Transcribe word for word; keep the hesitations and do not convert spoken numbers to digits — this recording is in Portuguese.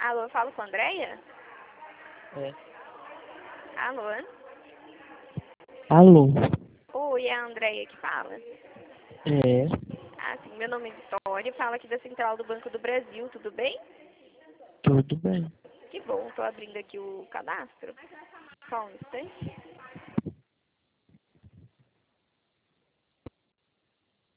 Alô, eu falo com a Andréia? É. Alô? Alô? Oi, é a Andréia que fala? É. Ah, sim, meu nome é Vitória, falo aqui da Central do Banco do Brasil, tudo bem? Tudo bem. Que bom, tô abrindo aqui o cadastro. Só um instante.